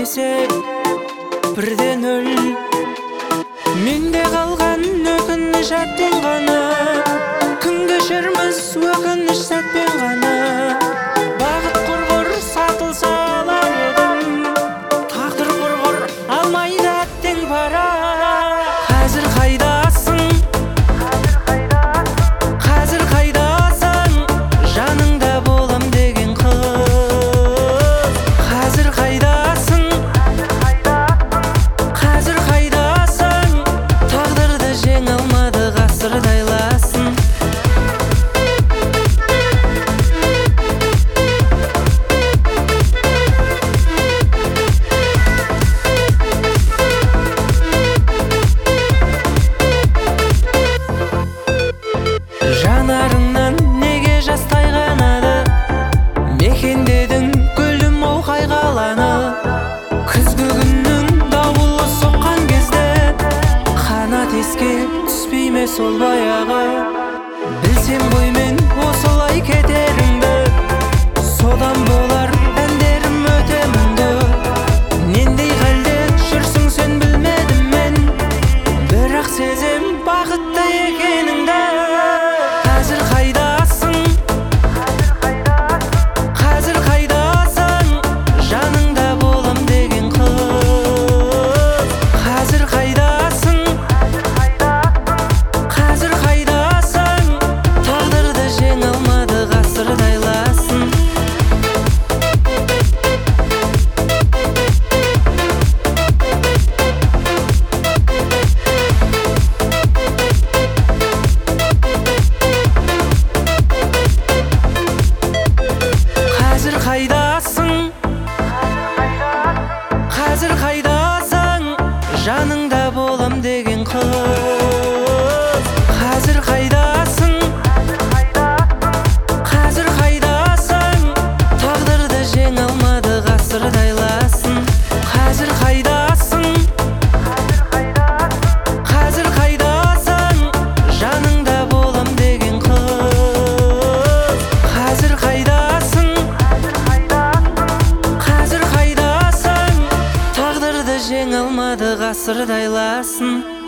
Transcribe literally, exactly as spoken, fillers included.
есеп бірден өл. Менде қалған өкініш әттен ғана, күн кешерміз өкініш сәтпен ғана. Бағыт құрғыр сатылса алар едім, тағдыр құрғыр алмайды әттен бара. Қазір қайдасың, қазір қайдасың, жаныңда болам деген қыз. Қазір қайдасың, қазір қайдасың, тағдырды жеңе алмады ғасырды айласын. Жанарыңнан неге жас тайғанады, мекендедің гүлім оу қайғаланы. Күзгі күннің дауылы соққан кезде қанат еске түспей ме сол баяғы? Білсем ғой мен осылай кетеріңді, содан болар әндерім өте мұңды. Нендей халде жүрсің сен білмедім мен, бірақ сезем бақытты екеніңді. Қазір қайдасың, қазір қайдасың, жаныңда болам деген қыз. Қазір қайдасың, қазір қайдасың, тағдырды жеңе алмады ғасырды айласын. Қазір қайдасың, қазір қайдасың, жаныңда болам деген қыз. Қазір қайдасың, қазір қайдасың, тағдырды жеңе алмады ғасырды айласын. Қазір қайдасың, қазір қайдасың, жаныңда болам деген қыз. Қазір қайдасың, қазір қайдасың, тағдырды жеңе алмады ғасырды айласын.